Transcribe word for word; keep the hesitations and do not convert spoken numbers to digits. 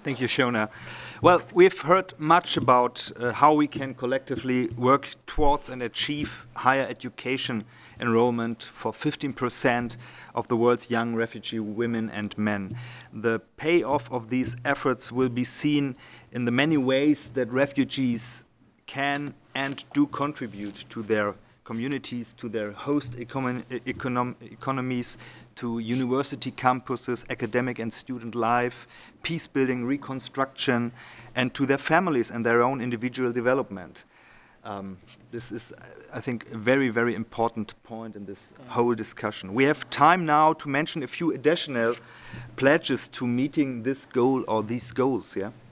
Thank you, Shona. Well, we've heard much about uh, how we can collectively work towards and achieve higher education enrollment for fifteen percent of the world's young refugee women and men. The payoff of these efforts will be seen in the many ways that refugees can and do contribute to their communities, to their host econom econom economies, to university campuses, academic and student life, peace building, reconstruction, and to their families and their own individual development. Um, this is, I think, a very, very important point in this whole discussion. We have time now to mention a few additional pledges to meeting this goal or these goals. Yeah.